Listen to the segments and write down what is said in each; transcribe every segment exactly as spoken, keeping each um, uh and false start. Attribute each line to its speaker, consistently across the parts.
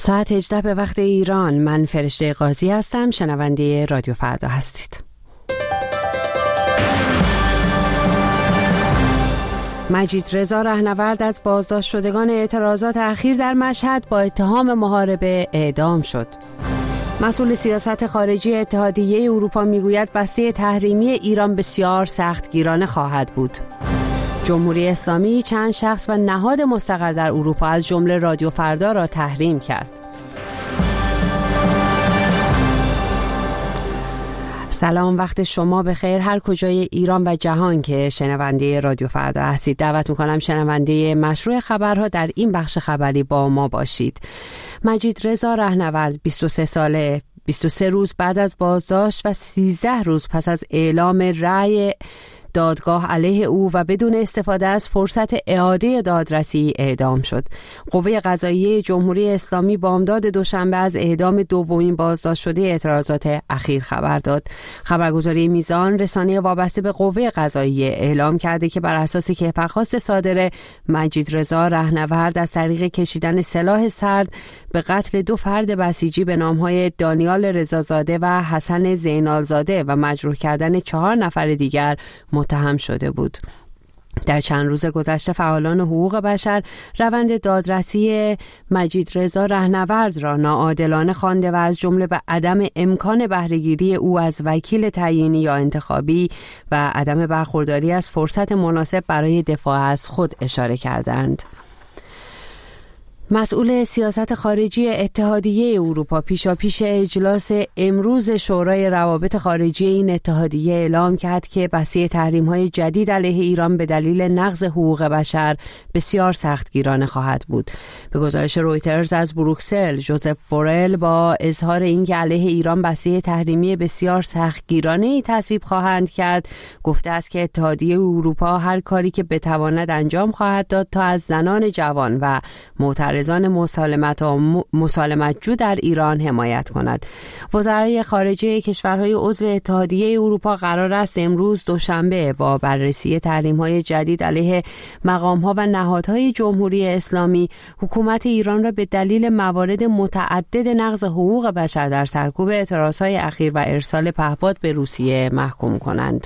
Speaker 1: ساعت هجده به وقت ایران. من فرشته قاضی هستم. شنونده رادیو فردا هستید. مجید رضا رهنورد از بازداشت شدگان اعتراضات اخیر در مشهد با اتهام محاربه اعدام شد. مسئول سیاست خارجی اتحادیه اروپا میگوید بسته تحریمی ایران بسیار سختگیرانه خواهد بود. جمهوری اسلامی چند شخص و نهاد مستقر در اروپا از جمله رادیو فردا را تحریم کرد. سلام، وقت شما بخیر هر کجای ایران و جهان که شنونده رادیو فردا هستید. دعوت میکنم شنونده مشروع خبرها در این بخش خبری با ما باشید. مجید رضا رهنورد بیست و سه ساله، بیست و سه روز بعد از بازداشت و سیزده روز پس از اعلام رأی دادگاه علیه او و بدون استفاده از فرصت اعاده دادرسی اعدام شد. قوه قضاییه جمهوری اسلامی بامداد دوشنبه از اعدام دومین بازداشت شده اعتراضات اخیر خبر داد. خبرگزاری میزان رسانه وابسته به قوه قضاییه اعلام کرده که بر اساس کیفرخواست صادره مجید رضا رهنورد از طریق کشیدن سلاح سرد به قتل دو فرد بسیجی به نامهای دانیال رضازاده و حسن زینالزاده و مجروح کردن چهار نفر دیگر متهم شده بود. در چند روز گذشته فعالان حقوق بشر روند دادرسی مجید رضا رهنورد را ناعادلانه خوانده و از جمله به عدم امکان بهره‌گیری او از وکیل تعیینی یا انتخابی و عدم برخورداری از فرصت مناسب برای دفاع از خود اشاره کردند. مسئول سیاست خارجی اتحادیه اروپا پیشاپیش اجلاس امروز شورای روابط خارجی این اتحادیه اعلام کرد که بسته تحریم‌های جدید علیه ایران به دلیل نقض حقوق بشر بسیار سختگیرانه خواهد بود. به گزارش رویترز از بروکسل، ژوزف بورل با اظهار اینکه علیه ایران بسته تحریمی بسیار سختگیرانه‌ای تصویب خواهند کرد، گفته است که اتحادیه اروپا هر کاری که بتواند انجام خواهد داد تا از زنان جوان و معترض زان مسالمت و مسالمتجو در ایران حمایت کند. وزرای خارجه کشورهای عضو اتحادیه اروپا قرار است امروز دوشنبه با بررسی تحریم‌های جدید علیه مقام‌ها و نهادهای جمهوری اسلامی حکومت ایران را به دلیل موارد متعدد نقض حقوق بشر در سرکوب اعتراضهای اخیر و ارسال پهپاد به روسیه محکوم کنند.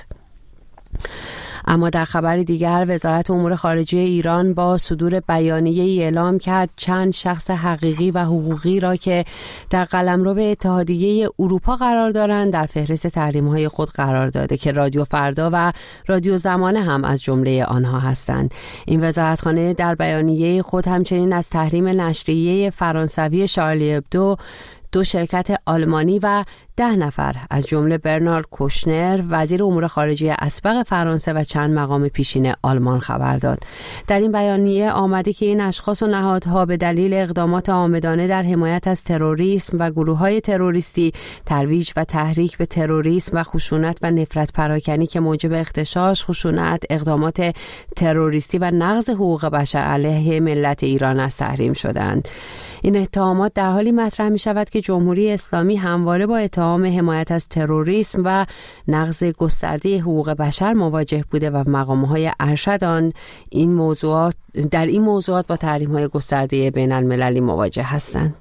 Speaker 1: اما در خبر دیگر، وزارت امور خارجه ایران با صدور بیانیه‌ای اعلام کرد چند شخص حقیقی و حقوقی را که در قلمرو اتحادیه اروپا قرار دارند در فهرست تحریم‌های خود قرار داده که رادیو فردا و رادیو زمانه هم از جمله آنها هستند. این وزارتخانه در بیانیه خود همچنین از تحریم نشریه فرانسوی شارلی ابدو، دو شرکت آلمانی و ده نفر از جمله برنارد کوشنر وزیر امور خارجه اسبق فرانسه و چند مقام پیشین آلمان خبر داد. در این بیانیه آمده که این اشخاص و نهادها به دلیل اقدامات عامدانه در حمایت از تروریسم و گروه‌های تروریستی، ترویج و تحریک به تروریسم و خشونت و نفرت پراکنی که موجب اغتشاش، خشونت، اقدامات تروریستی و نقض حقوق بشر علیه ملت ایران از تحریم شدند. این اتهامات در حالی مطرح می شود که جمهوری اسلامی همواره با اتهام حمایت از تروریسم و نقض گسترده حقوق بشر مواجه بوده و مقام‌های ارشد آن این موضوعات در این موضوعات با تحریم‌های گسترده بین المللی مواجه هستند.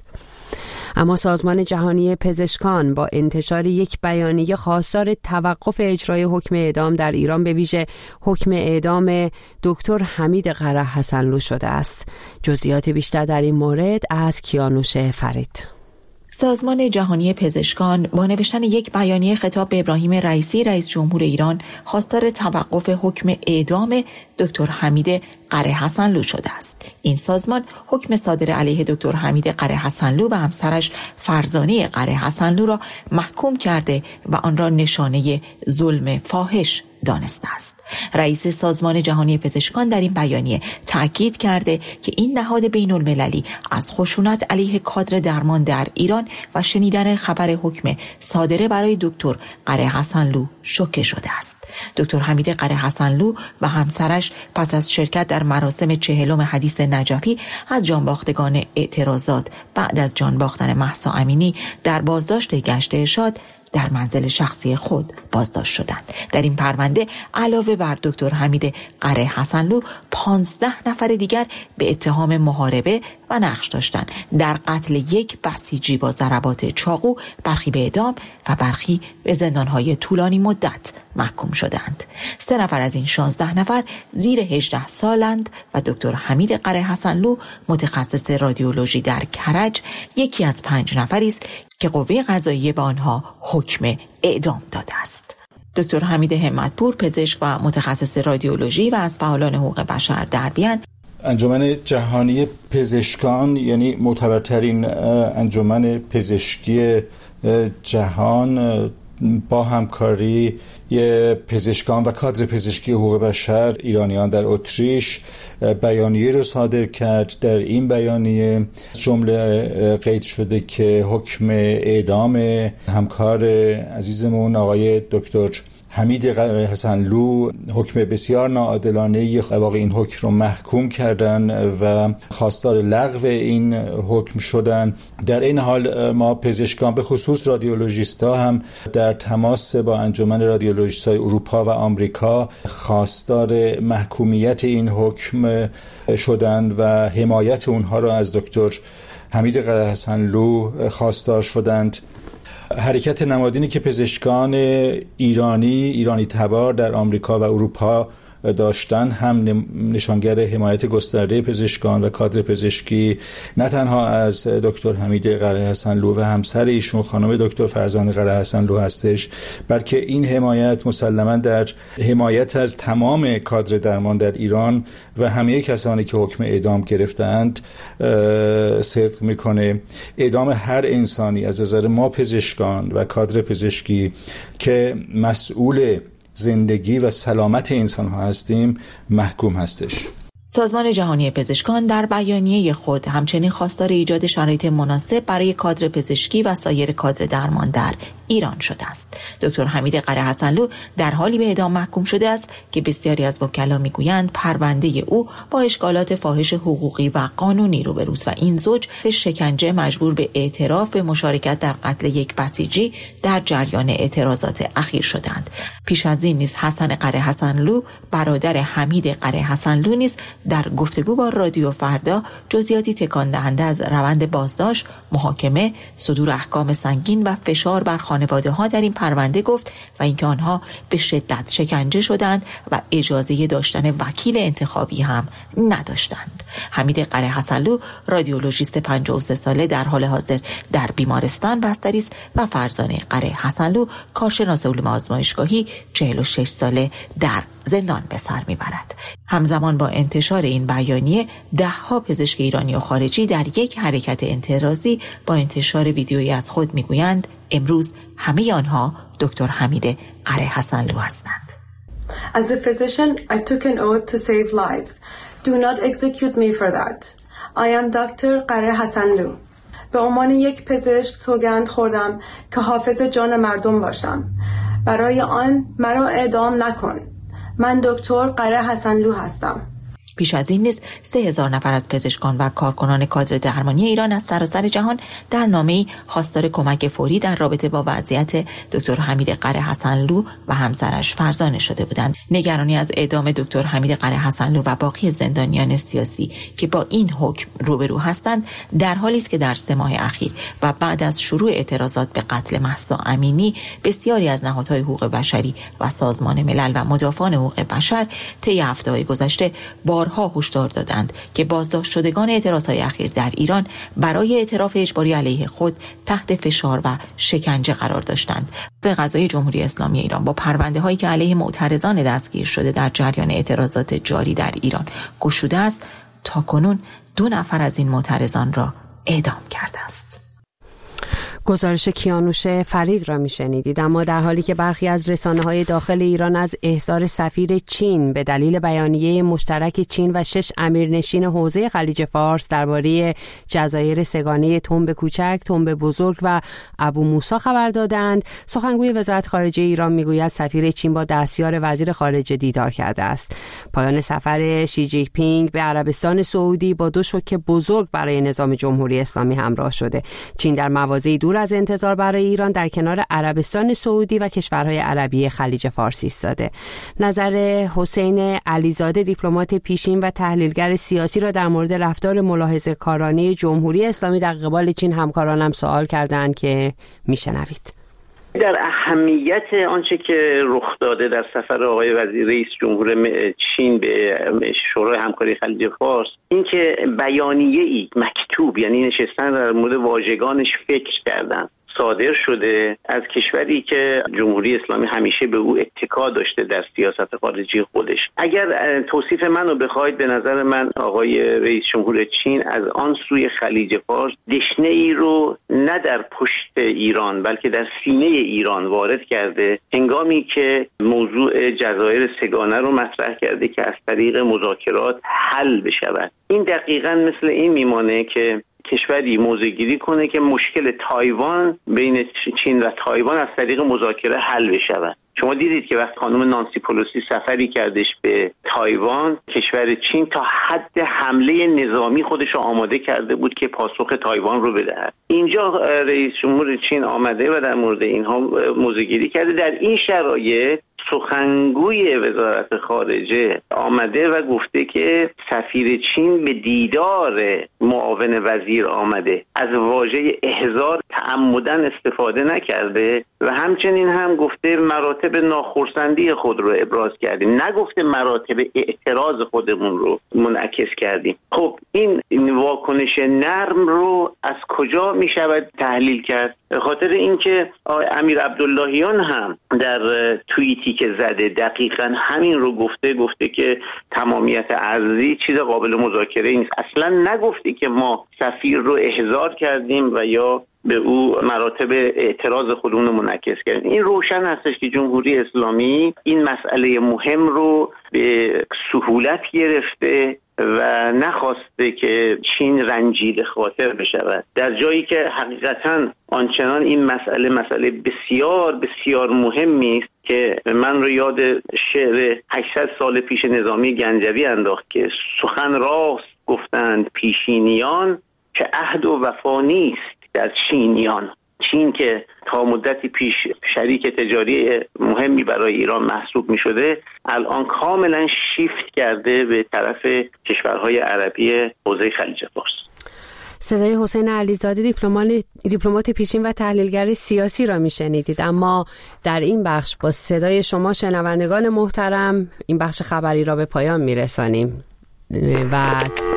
Speaker 1: اما سازمان جهانی پزشکان با انتشار یک بیانیه خواستار توقف اجرای حکم اعدام در ایران، به ویژه حکم اعدام دکتر حمید قره حسنلو شده است. جزئیات بیشتر در این مورد از کیانوش فرید.
Speaker 2: سازمان جهانی پزشکان با نوشتن یک بیانیه خطاب به ابراهیم رئیسی رئیس جمهور ایران خواستار توقف حکم اعدام دکتر حمید قره حسنلو شده است. این سازمان حکم صادر علیه دکتر حمید قره حسنلو و همسرش فرزانه قره حسنلو را محکوم کرده و آن را نشانه ظلم فاحش دانسته است. رئیس سازمان جهانی پزشکان در این بیانیه تأکید کرده که این نهاد بین المللی از خشونت علیه کادر درمان در ایران و شنیدن خبر حکم صادره برای دکتر قره حسنلو شوکه شده است. دکتر حمید قره حسنلو و همسرش پس از شرکت در مراسم چهلم حدیث نجفی از جانباختگان اعتراضات بعد از جان باختن مهسا امینی در بازداشت گشت ارشاد در منزل شخصی خود بازداشت شدند. در این پرونده علاوه بر دکتر حمید قره حسنلو پانزده نفر دیگر به اتهام محاربه و نقش داشتند در قتل یک بسیجی با ضربات چاقو، برخی به اعدام و برخی به زندانهای طولانی مدت محکوم شدند. سه نفر از این شانزده نفر زیر هجده سالند و دکتر حمید قره حسنلو متخصص رادیولوژی در کرج یکی از پنج نفری است که قوه قضاییه به آنها حکم اعدام داده است. دکتر حمید همتپور، پزشک و متخصص رادیولوژی و از فعالان حقوق بشر در بیان،
Speaker 3: انجمن جهانی پزشکان یعنی معتبرترین انجمن پزشکی جهان با همکاری پزشکان و کادر پزشکی حقوق بشر ایرانیان در اتریش بیانیه رو صادر کرد. در این بیانیه جمله قید شده که حکم اعدام همکار عزیزمون آقای دکتر حمید قره حسنلو حکم بسیار ناعادلانه، واقعا این حکم رو محکوم کردن و خواستار لغو این حکم شدن. در این حال ما پزشکان به خصوص رادیولوژیست‌ها هم در تماس با انجمن رادیولوژیست‌های اروپا و آمریکا خواستار محکومیت این حکم شدند و حمایت اونها را از دکتر حمید قره حسنلو خواستار شدند. حرکت نمادینی که پزشکان ایرانی ایرانی تبار در آمریکا و اروپا داشتن هم نشانگر حمایت گسترده پزشکان و کادر پزشکی نه تنها از دکتر حمید قره حسنلو و همسر ایشون خانم دکتر فرزانه قره حسنلو هستش، بلکه این حمایت مسلماً در حمایت از تمام کادر درمان در ایران و همه کسانی که حکم اعدام گرفتند صدق میکنه. اعدام هر انسانی از نظر ما پزشکان و کادر پزشکی که مسئول زندگی و سلامت انسان ها هستیم محکوم هستش.
Speaker 2: سازمان جهانی پزشکان در بیانیه خود همچنین خواستار ایجاد شرایط مناسب برای کادر پزشکی و سایر کادر درمان در ایران شده است. دکتر حمید قره حسنلو در حالی به اعدام محکوم شده است که بسیاری از وکلا میگویند پرونده او با اشکالات فاحش حقوقی و قانونی روبروست و این زوج شکنجه مجبور به اعتراف به مشارکت در قتل یک بسیجی در جریان اعتراضات اخیر شدند. پیش از این نیز حسن قره حسنلو برادر حمید قره حسنلو نیز در گفتگو با رادیو فردا جزئیاتی تکان دهنده از روند بازداشت، محاکمه، صدور احکام سنگین و فشار بر خانواده ها در این پرونده گفت و اینکه آنها به شدت شکنجه شدند و اجازه داشتن وکیل انتخابی هم نداشتند. حمید قره حسنلو رادیولوژیست پنجاه و سه ساله در حال حاضر در بیمارستان بستری است و فرزانه قره حسنلو کارشناس علوم آزمایشگاهی چهل و شش ساله در زندان به سر میبرد. همزمان با انتشار این بیانیه ده ها پزشک ایرانی و خارجی در یک حرکت اعتراضی با انتشار ویدیویی از خود میگویند امروز همه آنها دکتر حمید قره حسنلو هستند.
Speaker 4: As a physician, I took an oath to save lives. Do not execute me for that. I am دکتر قره حسنلو. به عنوان یک پزشک سوگند خوردم که حافظ جان مردم باشم. برای آن مرا اعدام نکن. من دکتر قره حسنلو هستم.
Speaker 2: پیش از این نیز سه هزار نفر از پزشکان و کارکنان کادر درمانی ایران از سراسر جهان در نامه‌ای خواستار کمک فوری در رابطه با وضعیت دکتر حمید قره حسنلو و همسرش فرزانه شده بودند. نگرانی از اعدام دکتر حمید قره حسنلو و باقی زندانیان سیاسی که با این حکم روبرو هستند در حالی است که در سه ماه اخیر و بعد از شروع اعتراضات به قتل مهسا امینی بسیاری از نهادهای حقوق بشری و سازمان ملل و مدافعان حقوق بشر طی هفته‌های گذشته با ها هشدار دادند که بازداشت شدگان اعتراضهای اخیر در ایران برای اعتراف اجباری علیه خود تحت فشار و شکنجه قرار داشتند. به قضای جمهوری اسلامی ایران با پرونده هایی که علیه معترضان دستگیر شده در جریان اعتراضات جاری در ایران گشوده است، تاکنون دو نفر از این معترضان را اعدام کرده است.
Speaker 1: گزارش کیانوش فرید را میشنیدید. اما در حالی که برخی از رسانه‌های داخل ایران از احضار سفیر چین به دلیل بیانیه مشترک چین و شش امیرنشین حوزه خلیج فارس درباره جزایر سگانه تنب کوچک، تنب بزرگ و ابو موسی خبر دادند، سخنگوی وزارت خارجه ایران میگوید سفیر چین با دستیار وزیر خارجه دیدار کرده است. پایان سفر شی جین پینگ به عربستان سعودی با دو شوک بزرگ برای نظام جمهوری اسلامی همراه شده. چین در مواضعی دور دور از انتظار برای ایران در کنار عربستان سعودی و کشورهای عربی خلیج فارس ایستاده. نظر حسین علیزاده دیپلمات پیشین و تحلیلگر سیاسی را در مورد رفتار ملاحظه‌کارانه جمهوری اسلامی در قبال چین همکارانم سوال کردند که میشنوید.
Speaker 5: در اهمیت آنچه که رخ داده در سفر آقای وزیر رئیس جمهور چین به شورای همکاری خلیج فارس، این که بیانیه‌ای مکتوب، یعنی نشستن در مورد واژگانش فکر کردن، صادر شده از کشوری که جمهوری اسلامی همیشه به او اتکا داشته در سیاست خارجی خودش. اگر توصیف منو بخواید، به نظر من آقای رئیس جمهور چین از آن سوی خلیج فارس دشنه ای رو نه در پشت ایران بلکه در سینه ایران وارد کرده، هنگامی که موضوع جزایر سگانه رو مطرح کرده که از طریق مذاکرات حل بشود. این دقیقاً مثل این میمانه که کشوری موضع‌گیری کنه که مشکل تایوان بین چین و تایوان از طریق مذاکره حل بشود. شما دیدید که وقتی خانم نانسی پلوسی سفری کردش به تایوان، کشور چین تا حد حمله نظامی خودش رو آماده کرده بود که پاسخ تایوان رو بدهد. اینجا رئیس جمهور چین آمده و در مورد اینها موضع‌گیری کرده. در این شرایط سخنگوی وزارت خارجه آمده و گفته که سفیر چین به دیدار معاون وزیر آمده، از واژه احضار تعمدن استفاده نکرده و همچنین هم گفته مراتب ناخرسندی خود رو ابراز کردیم، نگفته مراتب اعتراض خودمون رو منعکس کردیم. خب این, این واکنش نرم رو از کجا می شود تحلیل کرد؟ به خاطر اینکه امیر عبداللهیان هم در توییتی که زده دقیقاً همین رو گفته گفته که تمامیت ارضی چیز قابل مذاکره نیست. اصلا نگفته که ما سفیر رو احضار کردیم و یا به او مراتب اعتراض خودمون رو منعکس کردیم. این روشن هستش که جمهوری اسلامی این مسئله مهم رو به سهولت گرفته و نخواسته که چین رنجیده خاطر بشود، در جایی که حقیقتاً آنچنان این مسئله مسئله بسیار بسیار مهمی است که من رو یاد شعر هشتصد سال پیش نظامی گنجوی انداخت که سخن راست گفتند پیشینیان که عهد و وفا نیست در چینیان. چین که تا مدتی پیش شریک تجاری مهمی برای ایران محسوب می شده، الان کاملا شیفت کرده به طرف کشورهای عربی حوزه خلیج فارس.
Speaker 1: صدای حسین علیزاده دیپلمات دیپلمات پیشین و تحلیلگر سیاسی را میشنیدید. اما در این بخش با صدای شما شنوندگان محترم این بخش خبری را به پایان میرسانیم و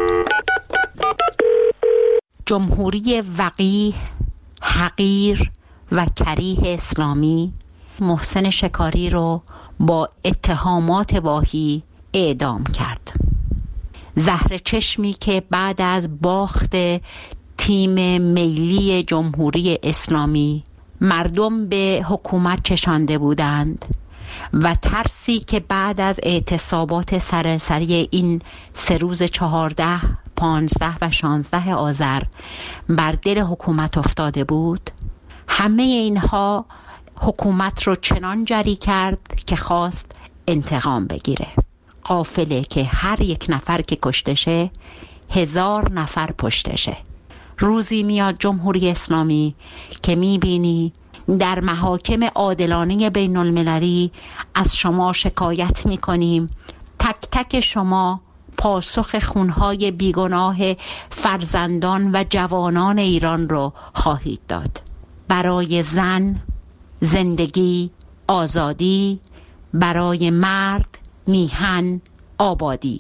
Speaker 6: جمهوری وقیح، حقیر و کریه اسلامی محسن شکاری رو با اتهامات واهی اعدام کرد. زهر چشمی که بعد از باخت تیم ملی جمهوری اسلامی مردم به حکومت چشانده بودند و ترسی که بعد از اعتصابات سراسری این سه روز چهارده، پانزده و شانزده آذر بر دل حکومت افتاده بود، همه اینها حکومت رو چنان جری کرد که خواست انتقام بگیره. قافله که هر یک نفر که کشتشه هزار نفر پشتشه. روزی میاد جمهوری اسلامی که میبینی در محاکم عادلانه بین المللی از شما شکایت میکنیم، تک تک شما پاسخ خونهای بیگناه فرزندان و جوانان ایران رو خواهید داد. برای زن زندگی، آزادی، برای مرد میهن، آبادی.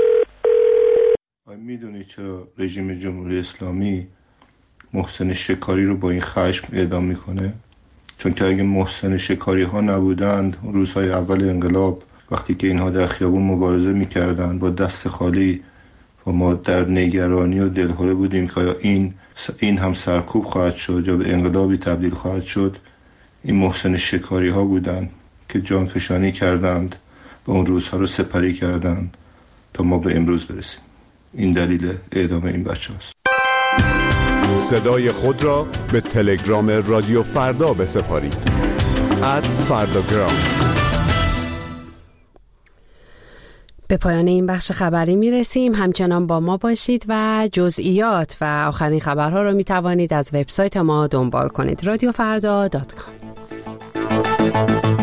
Speaker 7: میدونی چرا رژیم جمهوری اسلامی محسن شکاری رو با این خشم اعدام میکنه؟ چون که اگه محسن شکاری ها نبودند، روزهای اول انقلاب وقتی که اینها در خیابون مبارزه میکردند با دست خالی و ما در نگرانی و دلهره بودیم که آیا این این هم سرکوب خواهد شد یا به انقلابی تبدیل خواهد شد، این محسن شکاری ها بودند که جانفشانی کردند و اون روزها رو سپری کردند تا ما به امروز برسیم. این دلیل اعدام این بچه هست.
Speaker 8: صدای خود را به تلگرام رادیو فردا بسپارید. ات فرداگرام.
Speaker 1: به پایان این بخش خبری میرسیم. همچنان با ما باشید و جزئیات و آخرین خبرها رو میتوانید از وبسایت ما دنبال کنید رادیو فردا دات کام.